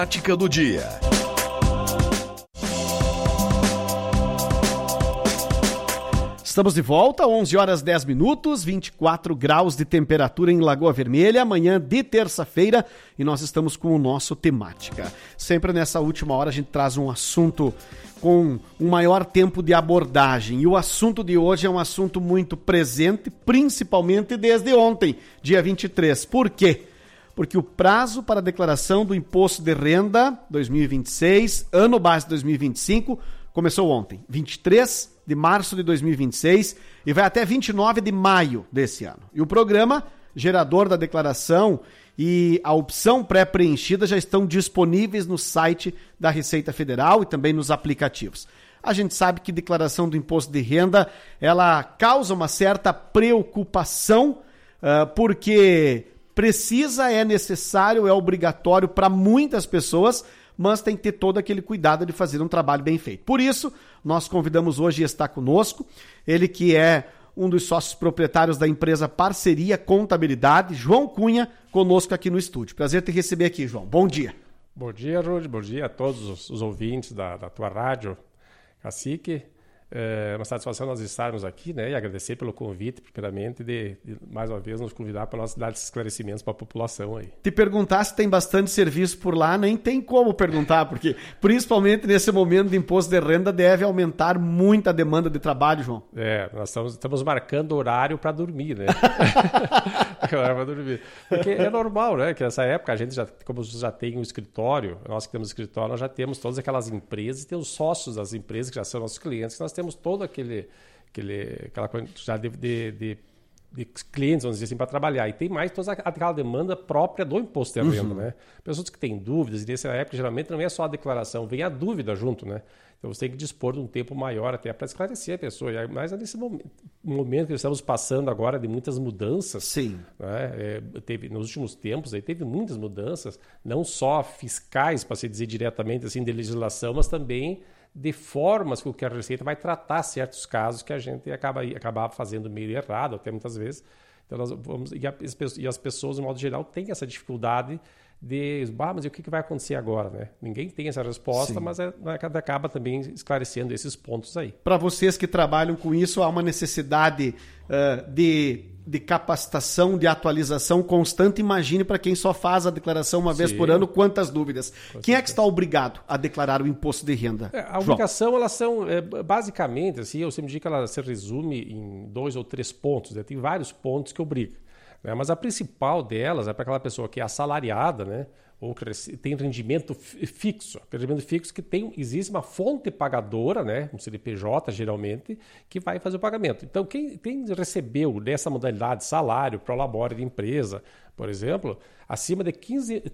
Prática do dia. Estamos de volta, 11 horas 10 minutos, 24 graus de temperatura em Lagoa Vermelha, amanhã de terça-feira, e nós estamos com o nosso Temática. Sempre nessa última hora a gente traz um assunto com um maior tempo de abordagem, e o assunto de hoje é um assunto muito presente, principalmente desde ontem, dia 23. Por quê? Porque o prazo para a declaração do Imposto de Renda 2026, ano base 2025, começou ontem, 23 de março de 2026, e vai até 29 de maio desse ano. E o programa gerador da declaração e a opção pré-preenchida já estão disponíveis no site da Receita Federal e também nos aplicativos. A gente sabe que declaração do imposto de renda, ela causa uma certa preocupação, porque precisa, é necessário, é obrigatório para muitas pessoas, mas tem que ter todo aquele cuidado de fazer um trabalho bem feito. Por isso, nós convidamos hoje e está conosco, ele que é um dos sócios proprietários da empresa Parceria Contabilidade, João Cunha, conosco aqui no estúdio. Prazer te receber aqui, João. Bom dia. Bom dia, Rudy. Bom dia a todos os ouvintes da tua rádio, Cacique. É uma satisfação nós estarmos aqui, né, e agradecer pelo convite, primeiramente, de mais uma vez nos convidar para nós dar esses esclarecimentos para a população aí. Te perguntar se tem bastante serviço por lá, nem tem como perguntar, porque principalmente nesse momento de imposto de renda deve aumentar muito a demanda de trabalho, João. Nós estamos marcando horário para dormir, né? Horário para dormir. Porque é normal, né, que nessa época a gente como já tem um escritório, nós que temos escritório, nós já temos todas aquelas empresas e tem os sócios das empresas que já são nossos clientes, que nós temos todo aquela quantidade de clientes, vamos dizer assim, para trabalhar. E tem mais toda aquela demanda própria do imposto de renda, né? Pessoas que têm dúvidas, e nessa época geralmente não é só a declaração, vem a dúvida junto, né? Então você tem que dispor de um tempo maior até para esclarecer a pessoa. Mas nesse momento que estamos passando agora de muitas mudanças, sim, né? Nos últimos tempos aí teve muitas mudanças, não só fiscais, para se dizer diretamente assim, de legislação, mas também de formas com que a Receita vai tratar certos casos que a gente acaba fazendo meio errado, até muitas vezes. Então e as pessoas, de modo geral, têm essa dificuldade mas e o que vai acontecer agora, né? Ninguém tem essa resposta, sim, mas acaba também esclarecendo esses pontos aí. Para vocês que trabalham com isso, há uma necessidade de capacitação, de atualização constante. Imagine para quem só faz a declaração uma vez por ano, quantas dúvidas. Quem é que está obrigado a declarar o imposto de renda? A obrigação, elas são, basicamente, assim, eu sempre digo que ela se resume em 2 ou 3 pontos, né? Tem vários pontos que obrigam. Mas a principal delas é para aquela pessoa que é assalariada, né, ou que tem rendimento fixo. Rendimento fixo que existe uma fonte pagadora, né, um CNPJ geralmente, que vai fazer o pagamento. Então, quem recebeu dessa modalidade salário, prolabore de empresa, por exemplo, acima de R$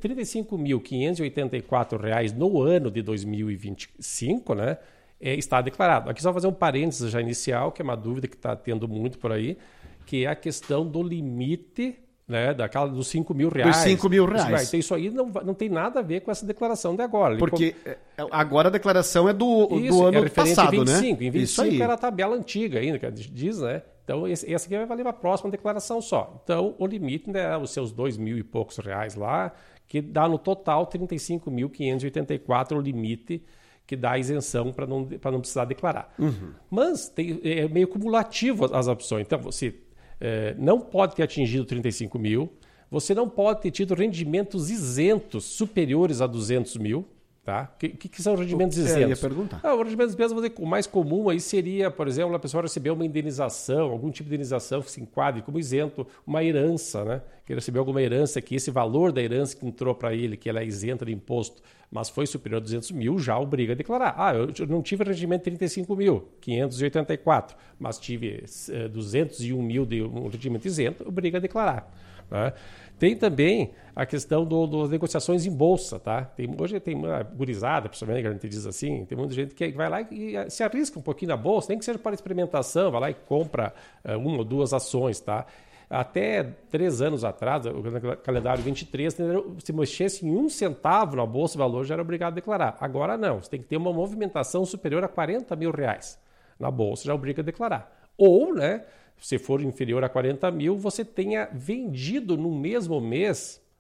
35.584 no ano de 2025, né, está declarado. Aqui só fazer um parênteses já inicial, que é uma dúvida que está tendo muito por aí, que é a questão do limite, né, dos R$ 5.000. Dos R$ 5.000. Então, isso aí não tem nada a ver com essa declaração de agora. Porque agora a declaração é do ano passado, 25, né? Em 25 isso aí. Era a tabela antiga ainda, que diz, né? Então, essa aqui vai valer para a próxima declaração só. Então, o limite, né, é os seus R$2.000 e poucos lá, que dá no total R$ 35.584 o limite que dá a isenção para não precisar declarar. Uhum. Mas é meio cumulativo as opções. Então, você não pode ter atingido 35 mil, você não pode ter tido rendimentos isentos superiores a 200 mil, tá? Que são rendimentos isentos? Eu ia perguntar. O rendimento isentos, o mais comum aí seria, por exemplo, a pessoa receber uma indenização, algum tipo de indenização que se enquadre como isento, uma herança, né? Que ele recebeu alguma herança, que esse valor da herança que entrou para ele, que ela é isenta de imposto, mas foi superior a 200 mil, já obriga a declarar. Eu não tive rendimento de 35.584, mas tive 201 mil de um rendimento isento, obriga a declarar. Né? Tem também a questão das negociações em bolsa. Tá? Hoje tem uma gurizada, principalmente, que a gente diz assim, tem muita gente que vai lá e se arrisca um pouquinho na bolsa, nem que seja para experimentação, vai lá e compra 1 ou 2 ações, tá? Até 3 anos atrás, o calendário 23, se mexesse em 1 centavo na Bolsa de Valores, já era obrigado a declarar. Agora não, você tem que ter uma movimentação superior a R$40 mil na Bolsa, já obriga a declarar. Ou, né, se for inferior a 40 mil, você tenha vendido no mesmo mês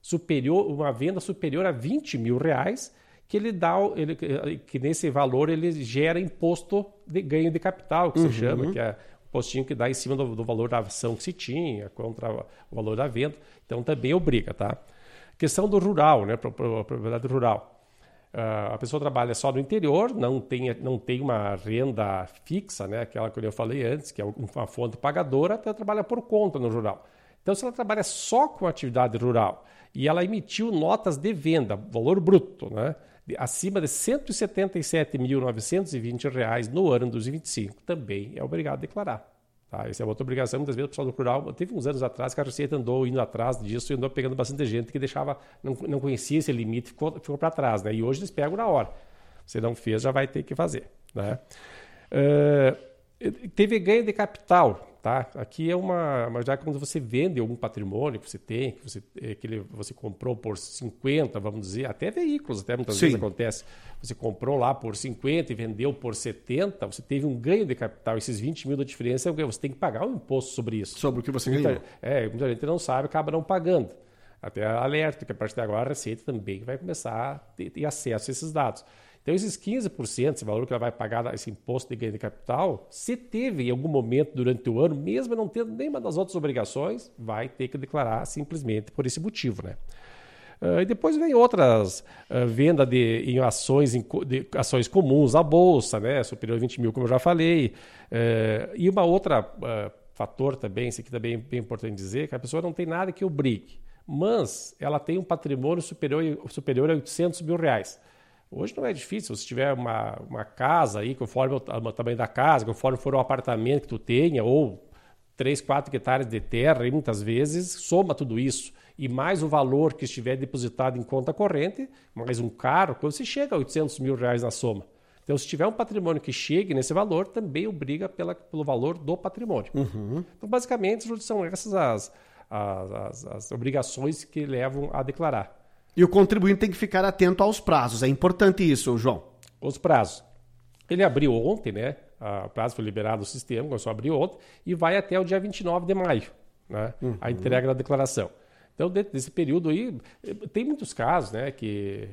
uma venda superior a R$20 mil, que que nesse valor ele gera imposto de ganho de capital, que se chama, que é o postinho que dá em cima do valor da ação que se tinha, contra o valor da venda. Então também obriga, tá? Questão do rural, né? Propriedade rural. A pessoa trabalha só no interior, não tem uma renda fixa, né? Aquela que eu falei antes, que é uma fonte pagadora, até trabalha por conta no rural. Então, se ela trabalha só com atividade rural e ela emitiu notas de venda, valor bruto, né? Acima de R$ 177.920 no ano de 2025, também é obrigado a declarar. Tá? Essa é outra obrigação. Muitas vezes o pessoal do rural, teve uns anos atrás que a Receita andou indo atrás disso e andou pegando bastante gente que não conhecia esse limite e ficou para trás. Né? E hoje eles pegam na hora. Se não fez, já vai ter que fazer. Né? Teve ganho de capital. Tá? Aqui é já quando você vende algum patrimônio que você tem, que você comprou por 50, vamos dizer, até veículos, até muitas vezes acontece. Você comprou lá por 50 e vendeu por 70, você teve um ganho de capital. Esses 20 mil da diferença, você tem que pagar um imposto sobre isso. Sobre o que você ganhou. Muita gente não sabe, acaba não pagando. Até alerta que a partir de agora a Receita também vai começar a ter acesso a esses dados. Então, esses 15%, esse valor que ela vai pagar, esse imposto de ganho de capital, se teve em algum momento durante o ano, mesmo não tendo nenhuma das outras obrigações, vai ter que declarar simplesmente por esse motivo. Né? E depois vem outras vendas em ações comuns à Bolsa, né? Superior a 20 mil, como eu já falei. E uma outra fator também, esse aqui também é bem importante dizer, que a pessoa não tem nada que obrigue, mas ela tem um patrimônio superior a R$800 mil. Hoje não é difícil, se tiver uma casa aí, conforme o tamanho da casa, conforme for o apartamento que tu tenha, ou 3, 4 hectares de terra, e muitas vezes soma tudo isso, e mais o valor que estiver depositado em conta corrente, mais um carro, quando você chega a R$800 mil na soma. Então, se tiver um patrimônio que chegue nesse valor, também obriga pelo valor do patrimônio. Então, basicamente, são essas as obrigações que levam a declarar. E o contribuinte tem que ficar atento aos prazos. É importante isso, João. Os prazos. Ele abriu ontem, né? O prazo foi liberado do sistema, começou a abrir ontem, e vai até o dia 29 de maio, né? A entrega da declaração. Então, dentro desse período aí, tem muitos casos, né? Que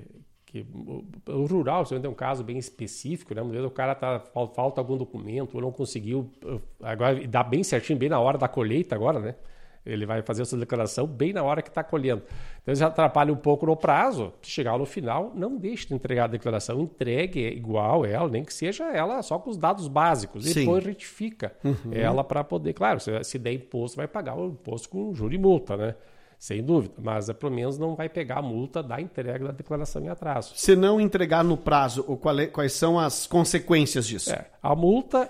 o rural, se é um caso bem específico, né? Às vezes o cara falta algum documento, ou não conseguiu, agora dá bem certinho, bem na hora da colheita agora, né? Ele vai fazer a sua declaração bem na hora que está colhendo. Então, isso atrapalha um pouco no prazo. Se chegar no final, não deixe de entregar a declaração. Entregue igual ela, nem que seja ela só com os dados básicos. E depois retifica ela para poder... Claro, se der imposto, vai pagar o imposto com juros e multa, né? Sem dúvida. Mas, pelo menos, não vai pegar a multa da entrega da declaração em atraso. Se não entregar no prazo, quais são as consequências disso? A multa,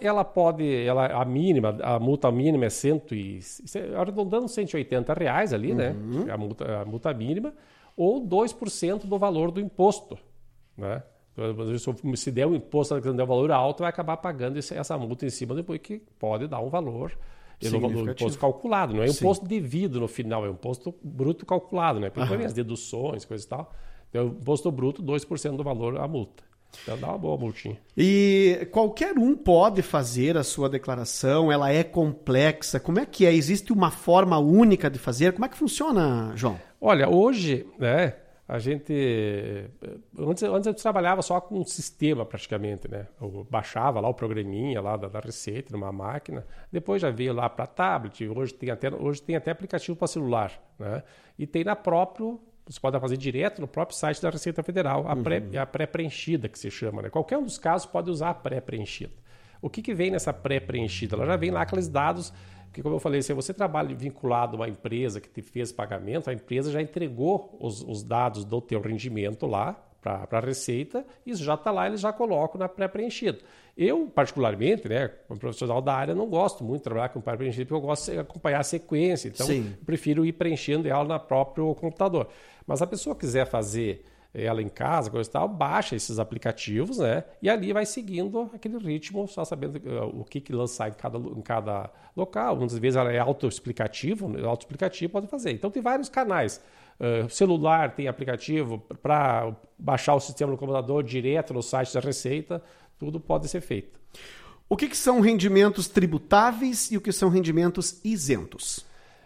a multa mínima é arredondando R$180 ali, né? A multa mínima, ou 2% do valor do imposto, né? Se der um imposto que não der um valor alto, vai acabar pagando essa multa em cima depois, que pode dar um valor... O imposto calculado, não é imposto devido no final, é um imposto bruto calculado, né? Porque tem as deduções, coisa e tal. Então, imposto bruto, 2% do valor a multa. Então, dá uma boa multinha. E qualquer um pode fazer a sua declaração, ela é complexa. Como é que é? Existe uma forma única de fazer? Como é que funciona, João? Olha, hoje, né? A gente... Antes eu trabalhava só com um sistema, praticamente, né? Eu baixava lá o programinha lá da Receita, numa máquina. Depois já veio lá para tablet. Hoje tem até aplicativo para celular, né? E tem você pode fazer direto no próprio site da Receita Federal, a pré-preenchida, que se chama, né? Qualquer um dos casos pode usar a pré-preenchida. O que vem nessa pré-preenchida? Ela já vem lá aqueles dados... Porque, como eu falei, se você trabalha vinculado a uma empresa que te fez pagamento, a empresa já entregou os dados do teu rendimento lá para a Receita, isso já está lá, eles já colocam na pré-preenchida. Eu, particularmente, né, como profissional da área, não gosto muito de trabalhar com pré-preenchida, porque eu gosto de acompanhar a sequência, então eu prefiro ir preenchendo ela no próprio computador. Mas se a pessoa quiser fazer ela em casa, coisa e tal, baixa esses aplicativos, né? E ali vai seguindo aquele ritmo, só sabendo o que lançar em cada local. Muitas vezes ela é autoexplicativo pode fazer. Então tem vários canais. Celular tem aplicativo para baixar o sistema no computador direto no site da Receita, tudo pode ser feito. O que são rendimentos tributáveis e o que são rendimentos isentos?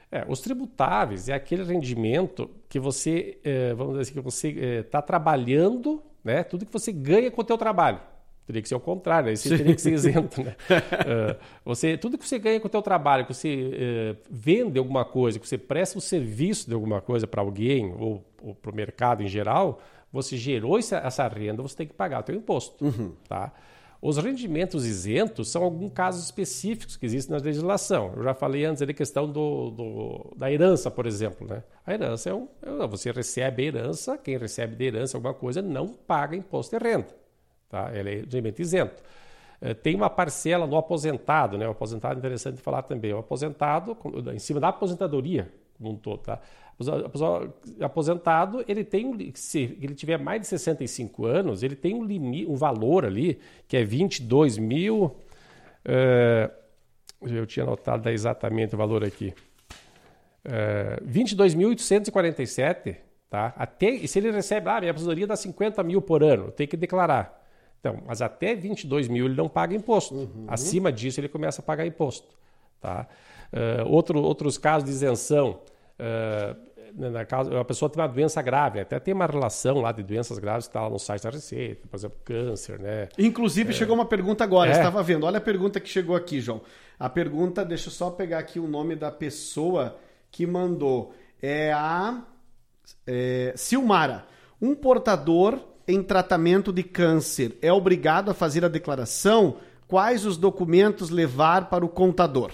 Os tributáveis é aquele rendimento que você, vamos dizer assim, que você está trabalhando, né? Tudo que você ganha com o teu trabalho. Teria que ser o contrário, aí você teria que ser isento, né? Tudo que você ganha com o teu trabalho, que você vende alguma coisa, que você presta um serviço de alguma coisa para alguém ou para o mercado em geral, você gerou essa renda, você tem que pagar o teu imposto. Tá? Os rendimentos isentos são alguns casos específicos que existem na legislação. Eu já falei antes da questão da herança, por exemplo. Né? A herança você recebe a herança, quem recebe de herança alguma coisa não paga imposto de renda. Tá? Ele é rendimento isento. Tem uma parcela no aposentado, né? O aposentado é interessante falar também. O aposentado, em cima da aposentadoria, como um todo, tá? O aposentado, ele tem, se ele tiver mais de 65 anos, ele tem um valor ali, que é 22 mil. Eu tinha anotado exatamente o valor aqui. 22.847, tá? Até, se ele recebe, minha aposentadoria dá 50 mil por ano, tem que declarar. Então, mas até 22 mil ele não paga imposto. Acima disso ele começa a pagar imposto. Tá? Outros casos de isenção, a pessoa tem uma doença grave, até tem uma relação lá de doenças graves que está lá no site da Receita, por exemplo, câncer, né? Inclusive chegou uma pergunta agora, estava vendo, olha a pergunta que chegou aqui, João. A pergunta, deixa eu só pegar aqui o nome da pessoa que mandou, é a Silmara. Um portador em tratamento de câncer é obrigado a fazer a declaração? Quais os documentos levar para o contador?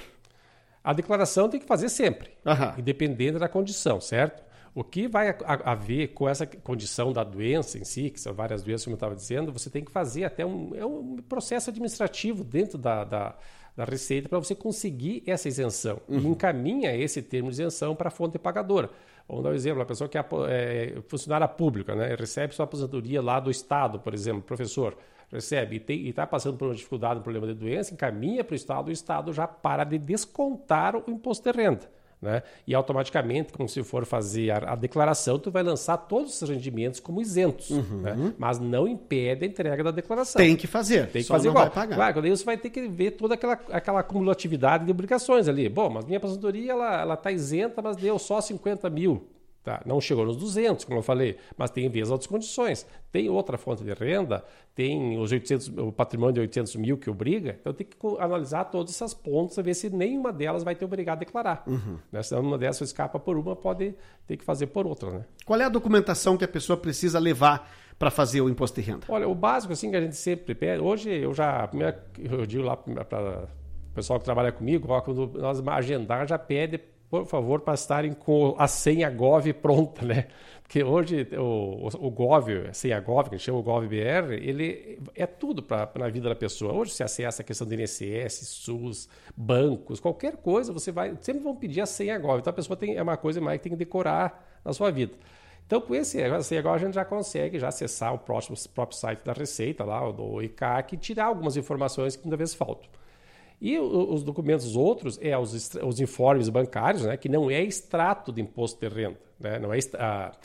A declaração tem que fazer sempre, independente da condição, certo? O que vai haver com essa condição da doença em si, que são várias doenças, como eu estava dizendo, você tem que fazer até um processo administrativo dentro da Receita para você conseguir essa isenção. E encaminha esse termo de isenção para a fonte pagadora. Vamos dar um exemplo, a pessoa que é funcionária pública, né, recebe sua aposentadoria lá do Estado, por exemplo, professor, recebe e está passando por uma dificuldade, um problema de doença, encaminha para o Estado já para de descontar o imposto de renda. Né? E automaticamente, como se for fazer a declaração, tu vai lançar todos os rendimentos como isentos, né? Mas não impede a entrega da declaração. Tem que fazer, tem que fazer igual. Vai pagar. Claro, daí você vai ter que ver toda aquela acumulatividade de obrigações ali. Bom, mas minha aposentadoria ela está isenta, mas deu só 50 mil. Tá? Não chegou nos 200, como eu falei, mas tem vezes outras condições. Tem outra fonte de renda, tem o patrimônio de 800 mil que obriga, então tem que analisar todas essas pontas e ver se nenhuma delas vai ter obrigado a declarar. Né? Se uma dessas escapa por uma, pode ter que fazer por outra. Né? Qual é a documentação que a pessoa precisa levar para fazer o imposto de renda? Olha, o básico assim que a gente sempre pede, hoje eu digo lá para o pessoal que trabalha comigo, quando nós agendar, já pede, por favor, para estarem com a senha Gov pronta, né? Porque hoje o Gov, a senha Gov, que a gente chama o Gov.br, ele é tudo na vida da pessoa. Hoje se acessa a questão do INSS, SUS, bancos, qualquer coisa, sempre vão pedir a senha Gov. Então a pessoa é uma coisa mais que tem que decorar na sua vida. Então com a senha Gov a gente já consegue acessar o próprio site da Receita, lá, do ICAC, e tirar algumas informações que muitas vezes faltam. E os documentos outros os informes bancários, né, que não é extrato de imposto de renda, né, não é extrato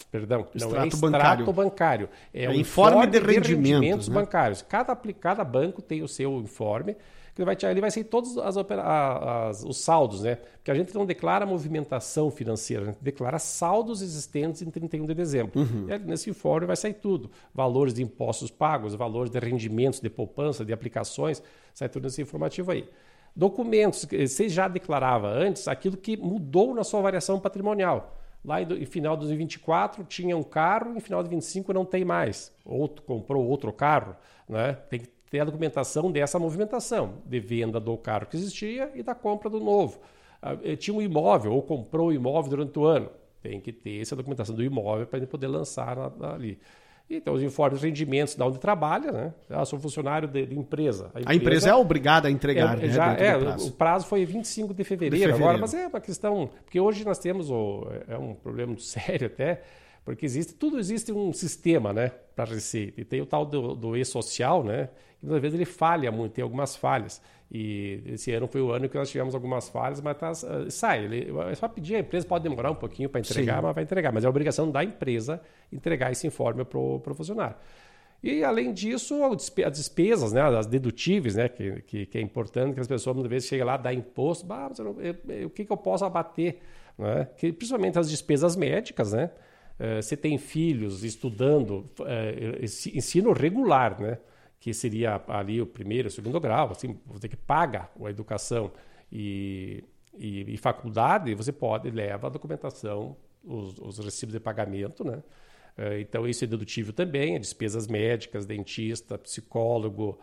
bancário, é o informe de rendimentos, né? Bancários. Cada banco tem o seu informe, que ele vai ser todos os saldos, né? Porque a gente não declara movimentação financeira, a gente declara saldos existentes em 31 de dezembro. Nesse informe vai sair tudo, valores de impostos pagos, valores de rendimentos, de poupança, de aplicações, sai tudo nesse informativo aí. Documentos, você já declarava antes aquilo que mudou na sua variação patrimonial. Lá em final de 2024 tinha um carro, em final de 2025 não tem mais. Outro comprou outro carro, né? Tem que ter a documentação dessa movimentação, de venda do carro que existia e da compra do novo. Tinha um imóvel ou comprou o imóvel durante o ano. Tem que ter essa documentação do imóvel para ele poder lançar ali. Então, os informes de rendimentos de onde trabalha, né? Sou funcionário de empresa. A empresa é obrigada a entregar, né? O prazo foi 25 de fevereiro agora, mas é uma questão... Porque hoje nós temos um problema muito sério até, porque existe um sistema, né, para a Receita. E tem o tal do e-social, né? Que muitas vezes ele falha muito, tem algumas falhas. E esse ano foi o ano que nós tivemos algumas falhas, mas é só pedir, a empresa pode demorar um pouquinho para entregar, Sim. Mas vai entregar. Mas é a obrigação da empresa entregar esse informe para o funcionário. E, além disso, as despesas, né, as dedutíveis, né, que é importante, que as pessoas muitas vezes chegam lá, dá imposto, o que eu posso abater? né? Que, principalmente as despesas médicas, né? Você tem filhos estudando ensino regular, né? Que seria ali o primeiro, o segundo grau, assim, você que paga a educação e faculdade, você leva a documentação, os recibos de pagamento, né? Então, isso é dedutível também, despesas médicas, dentista, psicólogo,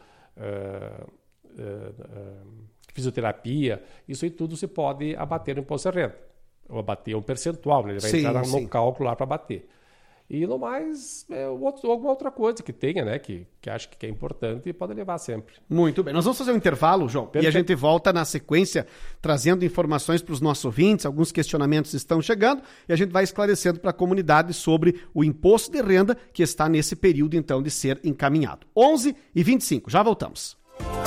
fisioterapia, isso aí tudo se pode abater no imposto de renda, ou abater um percentual, né? Ele vai entrar no cálculo lá para abater. E no mais, alguma outra coisa que tenha, né? Que acho que é importante e pode levar sempre. Muito bem. Nós vamos fazer um intervalo, João, e a gente volta na sequência trazendo informações para os nossos ouvintes. Alguns questionamentos estão chegando e a gente vai esclarecendo para a comunidade sobre o imposto de renda que está nesse período, então, de ser encaminhado. 11h25. Já voltamos.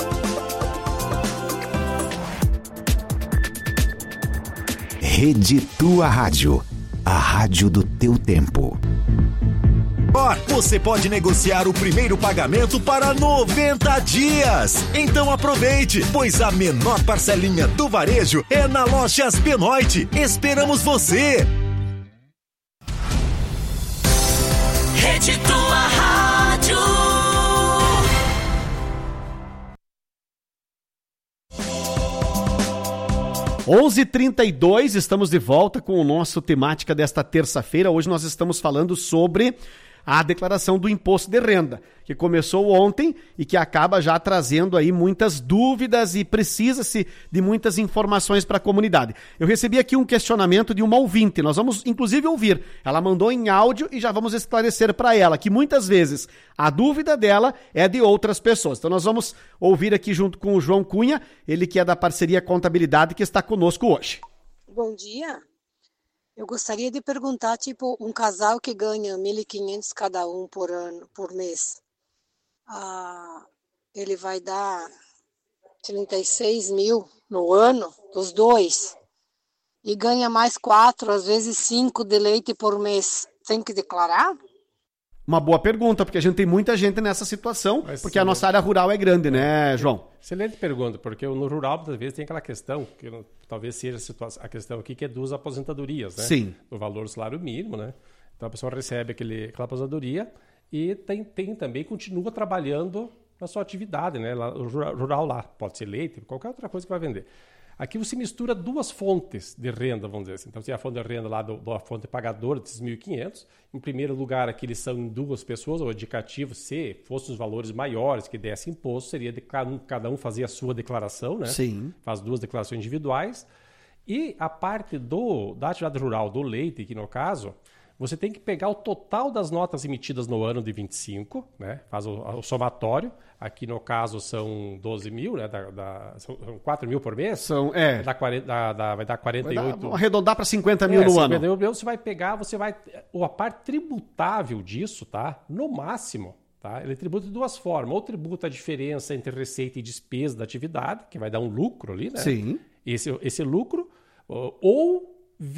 Rede Tua Rádio. A rádio do teu tempo. Você pode negociar o primeiro pagamento para 90 dias. Então aproveite, pois a menor parcelinha do varejo é na Lojas Benoit. Esperamos você. Rede Tua Rádio. 11h32, estamos de volta com o nosso temática desta terça-feira. Hoje nós estamos falando sobre a declaração do imposto de renda, que começou ontem e que acaba já trazendo aí muitas dúvidas e precisa-se de muitas informações para a comunidade. Eu recebi aqui um questionamento de uma ouvinte, nós vamos inclusive ouvir. Ela mandou em áudio e já vamos esclarecer para ela que muitas vezes a dúvida dela é de outras pessoas. Então nós vamos ouvir aqui junto com o João Cunha, ele que é da parceria Contabilidade, que está conosco hoje. Bom dia. Eu gostaria de perguntar, um casal que ganha 1.500 cada um por mês, ele vai dar 36 mil no ano, os dois, e ganha mais 4, às vezes 5 de leite por mês. Tem que declarar? Uma boa pergunta, porque a gente tem muita gente nessa situação, porque a nossa área rural é grande, né, João? Excelente pergunta, porque no rural, muitas vezes, tem aquela questão, que talvez seja a questão aqui, que é das aposentadorias, né? Sim. Do valor do salário mínimo, né? Então, a pessoa recebe aquela aposentadoria e tem também, continua trabalhando na sua atividade, né? Lá, o rural lá, pode ser leite, qualquer outra coisa que vai vender. Aqui você mistura duas fontes de renda, vamos dizer assim. Então, você tem a fonte de renda lá da fonte pagadora desses 1.500. Em primeiro lugar, aqui eles são em duas pessoas, o indicativo, se fossem os valores maiores que desse imposto, seria de cada um fazer a sua declaração, né? Sim. Faz duas declarações individuais. E a parte da atividade rural, do leite, aqui no caso, você tem que pegar o total das notas emitidas no ano de 25, né? Faz o somatório. Aqui, no caso, são 12 mil, né? São 4 mil por mês. Vai dar 48... Vamos arredondar para 50 mil no ano. Você vai pegar, a parte tributável disso, tá? No máximo, tá? Ele tributa de duas formas. Ou tributa a diferença entre receita e despesa da atividade, que vai dar um lucro ali, né? Sim. Esse lucro, ou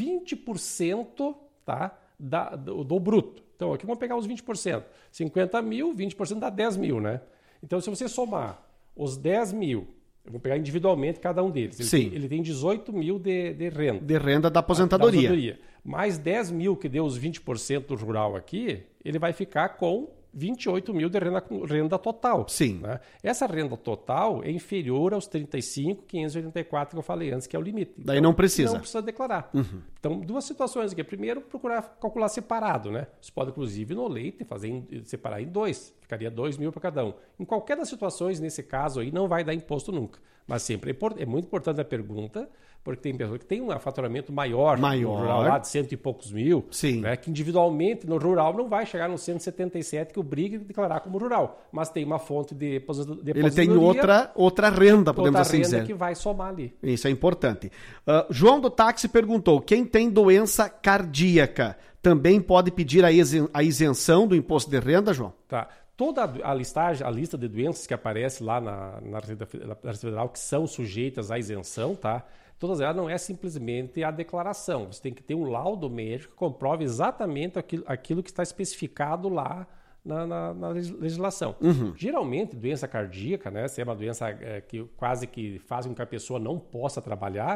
20%, tá? Do bruto. Então, aqui vamos pegar os 20%. 50 mil, 20% dá 10 mil, né? Então, se você somar os 10 mil, eu vou pegar individualmente cada um deles. Ele tem 18 mil de renda. De renda da aposentadoria. Mais 10 mil que deu os 20% do rural aqui, ele vai ficar com 28 mil de renda total. Sim. Né? Essa renda total é inferior aos 35.584 que eu falei antes, que é o limite. Daí então, não precisa. Não precisa declarar. Uhum. Então, duas situações aqui. Primeiro, procurar calcular separado, né? Você pode, inclusive, no leite, separar em dois. Ficaria 2 mil para cada um. Em qualquer das situações, nesse caso aí, não vai dar imposto nunca. Mas sempre é muito importante a pergunta, porque tem pessoas que têm um faturamento maior no rural lá de 100 e poucos mil, né, que individualmente no rural não vai chegar no 177 que obriga a declarar como rural, mas tem uma fonte de aposentadoria. Ele tem outra renda, podemos assim dizer. Outra renda que vai somar ali. Isso é importante. João do Táxi perguntou, quem tem doença cardíaca também pode pedir a isenção do imposto de renda, João? Tá. Toda a lista de doenças que aparece lá na Receita Federal que são sujeitas à isenção, tá? Todas elas não é simplesmente a declaração. Você tem que ter um laudo médico que comprove exatamente aquilo que está especificado lá na legislação. Uhum. Geralmente, doença cardíaca, né? Se é uma doença que quase que faz com que a pessoa não possa trabalhar,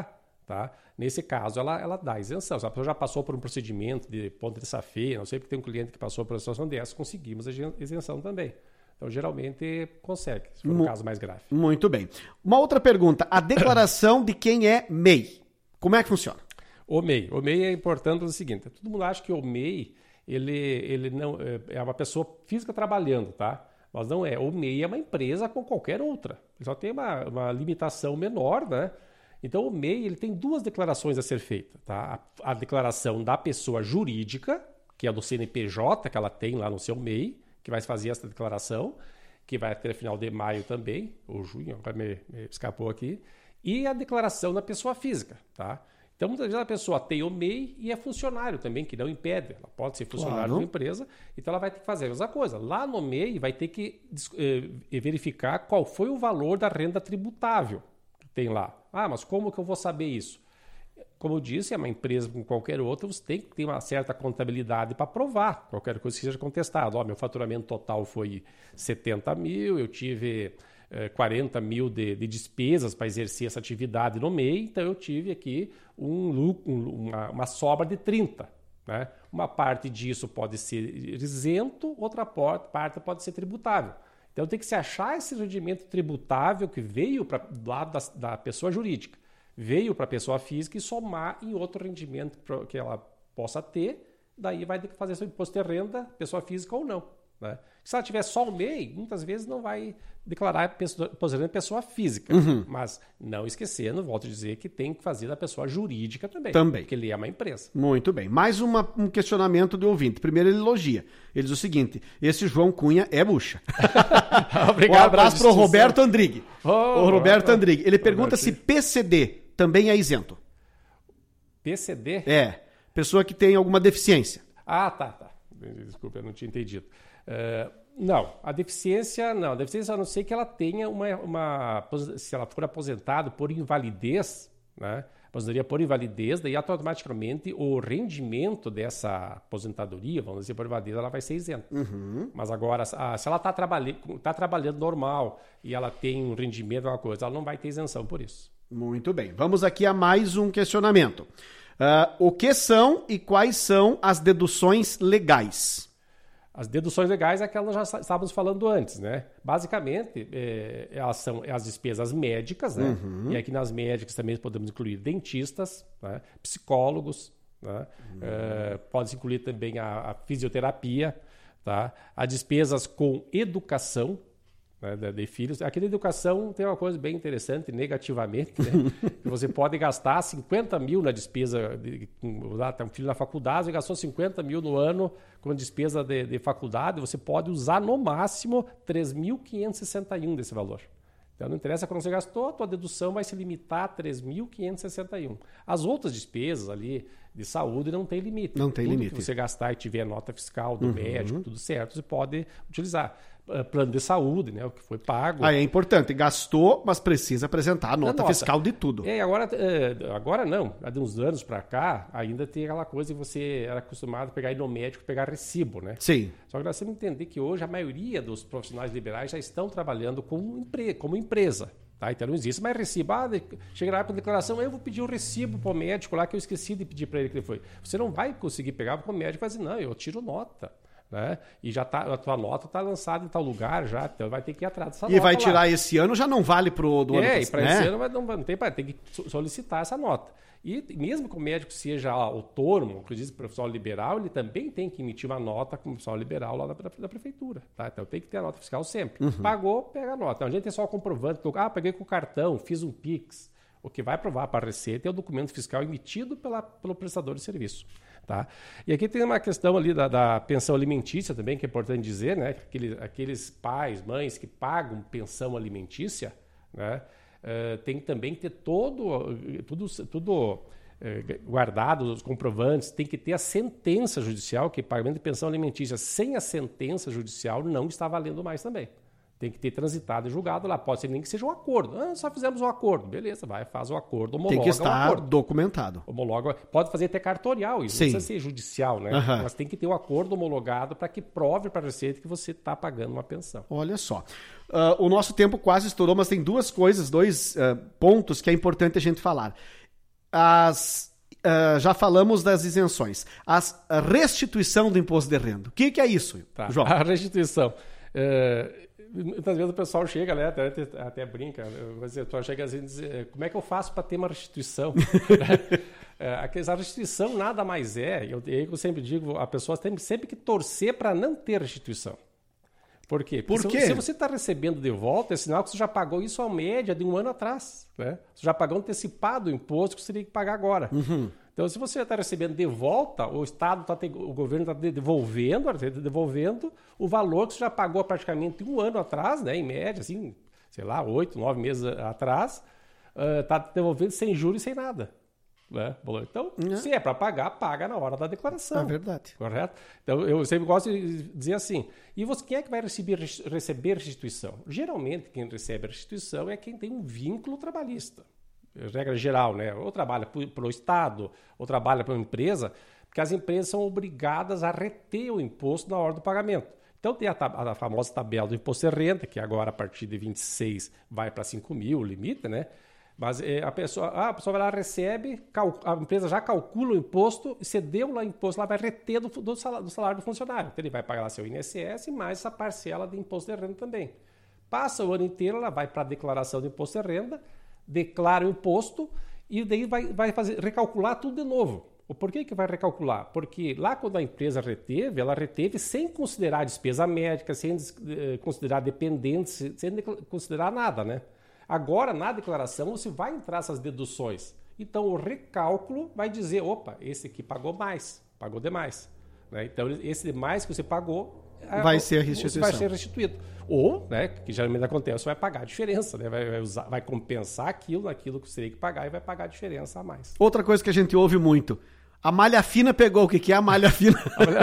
tá? Nesse caso, ela dá isenção. Se a pessoa já passou por um procedimento de ponto de safena, não sei porque tem um cliente que passou por uma situação dessa, conseguimos a isenção também. Então, geralmente, consegue, se for um caso mais grave. Muito bem. Uma outra pergunta. A declaração de quem é MEI, como é que funciona? O MEI é importante o seguinte, todo mundo acha que o MEI, ele não é uma pessoa física trabalhando, tá? Mas não é. O MEI é uma empresa como qualquer outra. Ele só tem uma limitação menor, né? Então, o MEI ele tem duas declarações a ser feitas, tá? A declaração da pessoa jurídica, que é do CNPJ, que ela tem lá no seu MEI, que vai fazer essa declaração, que vai até final de maio também, ou junho, agora me escapou aqui, e a declaração da pessoa física, tá? Então, muitas vezes a pessoa tem o MEI e é funcionário também, que não impede. Ela pode ser funcionário de uma empresa, então ela vai ter que fazer a mesma coisa. Lá no MEI vai ter que verificar qual foi o valor da renda tributável que tem lá. Ah, mas como que eu vou saber isso? Como eu disse, é uma empresa como qualquer outra, você tem que ter uma certa contabilidade para provar qualquer coisa que seja contestado. Meu faturamento total foi 70 mil, eu tive 40 mil de despesas para exercer essa atividade no MEI, então eu tive aqui uma sobra de 30. Né? Uma parte disso pode ser isento, outra parte pode ser tributável. Então tem que se achar esse rendimento tributável que veio do lado da pessoa jurídica, veio para a pessoa física e somar em outro rendimento que ela possa ter, daí vai ter que fazer seu imposto de renda, pessoa física ou não. Né? Se ela tiver só o MEI, muitas vezes não vai declarar imposto de renda pessoa física. Mas não esquecendo, volto a dizer, que tem que fazer da pessoa jurídica também. Porque ele é uma empresa. Muito bem. Mais um questionamento do ouvinte. Primeiro ele elogia. Ele diz o seguinte, esse João Cunha é bucha. Obrigado. Um abraço para o Roberto Andrigue. O Roberto Andrigue. Ele pergunta se PCD também é isento. PCD? É. Pessoa que tem alguma deficiência. Ah, tá. Desculpa, eu não tinha entendido. Não, a deficiência, a não ser que ela tenha se ela for aposentada por invalidez, né? Aposentadoria por invalidez, daí automaticamente o rendimento dessa aposentadoria, vamos dizer, por invalidez, ela vai ser isenta. Mas agora, se ela está trabalhando normal e ela tem um rendimento, alguma coisa, ela não vai ter isenção por isso. Muito bem. Vamos aqui a mais um questionamento. O que são e quais são as deduções legais? As deduções legais é aquelas que já estávamos falando antes, né? Basicamente, elas são as despesas médicas, né? E aqui nas médicas também podemos incluir dentistas, né? Psicólogos, né? Pode incluir também a fisioterapia, tá? As despesas com educação, né, de filhos. Aqui na educação tem uma coisa bem interessante, negativamente, né? Que você pode gastar 50 mil na despesa, tem um filho na faculdade, você gastou 50 mil no ano com despesa de faculdade, você pode usar no máximo 3.561 desse valor. Então não interessa quando você gastou, a tua dedução vai se limitar a 3.561. As outras despesas ali de saúde não tem limite. Não tem limite. Que você gastar e tiver nota fiscal do médico, tudo certo, você pode utilizar. Plano de saúde, né, o que foi pago. É importante, gastou, mas precisa apresentar a nota fiscal de tudo. Agora não, há de uns anos para cá, ainda tem aquela coisa que você era acostumado a pegar ir no médico e pegar recibo, né? Sim. Só que nós temos que entender que hoje a maioria dos profissionais liberais já estão trabalhando como empresa. Tá? Então não existe mais recibo. Chega na época da declaração, eu vou pedir um recibo para o médico lá que eu esqueci de pedir para ele que ele foi. Você não vai conseguir pegar porque o médico vai dizer, não, eu tiro nota. Né? E já a tua nota está lançada em tal lugar já, então vai ter que ir atrás dessa nota. E vai tirar esse ano, já não vale pro do ano passado. E para esse ano não tem, tem que solicitar essa nota. E mesmo que o médico seja autônomo, inclusive profissional liberal, ele também tem que emitir uma nota como profissional liberal lá da prefeitura. Tá? Então tem que ter a nota fiscal sempre. Pagou, pega a nota. Então, a gente tem só o comprovante, peguei com o cartão, fiz um Pix. O que vai provar para a Receita é o documento fiscal emitido pelo prestador de serviço. Tá? E aqui tem uma questão ali da pensão alimentícia também, que é importante dizer, né? Aqueles pais, mães que pagam pensão alimentícia, né? Tem também que ter tudo guardado, os comprovantes, tem que ter a sentença judicial, que pagamento de pensão alimentícia sem a sentença judicial não está valendo mais também. Tem que ter transitado e julgado lá. Pode ser nem que seja um acordo. Só fizemos um acordo. Beleza, faz o acordo, homologa. Tem que estar documentado. Homologa. Pode fazer até cartorial, isso. Sim. Não precisa ser judicial, né? Mas tem que ter um acordo homologado para que prove para a Receita que você está pagando uma pensão. Olha só. O nosso tempo quase estourou, mas tem dois pontos que é importante a gente falar. já falamos das isenções. A restituição do imposto de renda. O que é isso, João? A restituição. Muitas vezes o pessoal chega, né, até brinca, chega assim e diz, como é que eu faço para ter uma restituição? A restituição nada mais eu sempre digo, a pessoa tem sempre que torcer para não ter restituição. Por quê? Porque se você está recebendo de volta, é sinal que você já pagou isso à média de um ano atrás. Né? Você já pagou antecipado o imposto que você teria que pagar agora. Uhum. Então, se você está recebendo de volta, o governo está devolvendo o valor que você já pagou praticamente um ano atrás, né? Em média, assim, 8, 9 meses atrás, está devolvendo sem juros e sem nada. Né? Então, se é para pagar, paga na hora da declaração. É verdade. Correto? Então, eu sempre gosto de dizer assim, quem é que vai receber restituição? Geralmente, quem recebe a restituição é quem tem um vínculo trabalhista. Regra geral, né? Ou trabalha para o Estado, ou trabalha para uma empresa, porque as empresas são obrigadas a reter o imposto na hora do pagamento. Então, tem a famosa tabela do imposto de renda, que agora, a partir de 26, vai para 5 mil, o limite, né? Mas a pessoa vai lá, recebe, a empresa já calcula o imposto, e se deu lá o imposto, ela vai reter do salário do funcionário. Então, ele vai pagar lá seu INSS, mais essa parcela de imposto de renda também. Passa o ano inteiro, ela vai para a declaração de imposto de renda, declara o imposto e daí vai recalcular tudo de novo. Por que vai recalcular? Porque lá quando a empresa ela reteve sem considerar despesa médica, sem considerar dependentes, sem considerar nada, né? Agora, na declaração, você vai entrar essas deduções. Então, o recálculo vai dizer, esse aqui pagou mais, pagou demais. Né? Então, esse demais que você pagou vai ser restituído. Ou, né, que geralmente acontece, você vai pagar a diferença, né? Vai compensar naquilo que você teria que pagar e vai pagar a diferença a mais. Outra coisa que a gente ouve muito, a malha fina pegou. O que é a malha fina?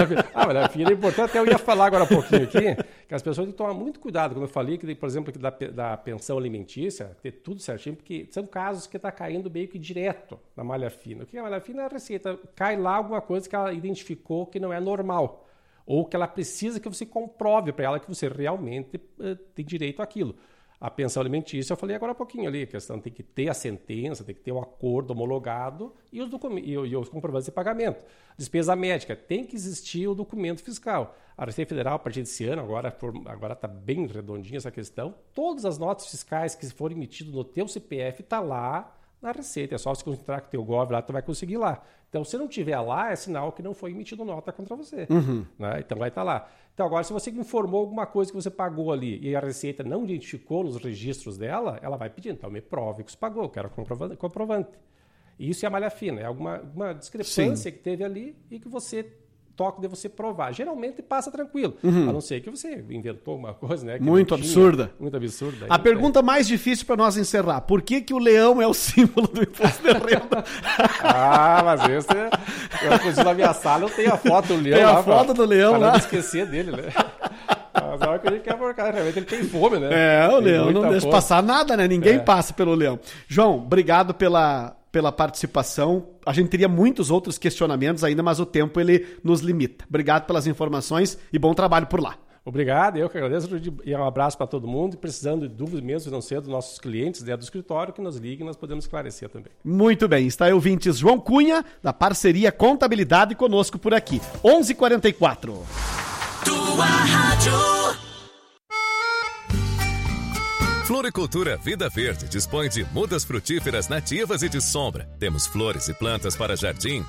A malha fina é importante. Até eu ia falar agora um pouquinho aqui, que as pessoas têm que tomar muito cuidado. Quando eu falei, que, por exemplo, da pensão alimentícia, ter tudo certinho, porque são casos que está caindo meio que direto na malha fina. O que é a malha fina? É a receita. Cai lá alguma coisa que ela identificou que não é normal. Ou que ela precisa que você comprove para ela que você realmente tem direito àquilo. A pensão alimentícia, eu falei agora há pouquinho ali, a questão tem que ter a sentença, tem que ter o acordo homologado e os comprovantes de pagamento. Despesa médica, tem que existir o documento fiscal. A Receita Federal, a partir desse ano, agora está bem redondinha essa questão, todas as notas fiscais que forem emitidas no teu CPF está lá na Receita. É só você concentrar com o teu GOV lá, tu vai conseguir lá. Então, se não tiver lá, é sinal que não foi emitido nota contra você. Uhum. Né? Então, vai estar lá. Então, agora, se você informou alguma coisa que você pagou ali e a Receita não identificou nos registros dela, ela vai pedir. Então, me prove que você pagou, quero comprovante. E isso é a malha fina, é alguma discrepância que teve ali e que você toca de você provar. Geralmente passa tranquilo, a não ser que você inventou uma coisa, né? Muito absurda. Muito absurda. A pergunta mais difícil para nós encerrar, por que o leão é o símbolo do imposto de renda? Mas esse na minha sala eu tenho a foto do leão. Tem a foto do leão lá. Para não esquecer dele, né? Mas na hora que a gente quer porcar, realmente ele tem fome, né? O leão não deixa passar nada, né? Ninguém passa pelo leão. João, obrigado pela participação. A gente teria muitos outros questionamentos ainda, mas o tempo ele nos limita. Obrigado pelas informações e bom trabalho por lá. Obrigado, eu que agradeço e um abraço para todo mundo. E precisando de dúvidas mesmo, não ser dos nossos clientes, do escritório, que nos liguem, nós podemos esclarecer também. Muito bem, está aí ouvintes João Cunha, da parceria Contabilidade, conosco por aqui. 11h44. Tua rádio. Floricultura Vida Verde dispõe de mudas frutíferas nativas e de sombra. Temos flores e plantas para jardim,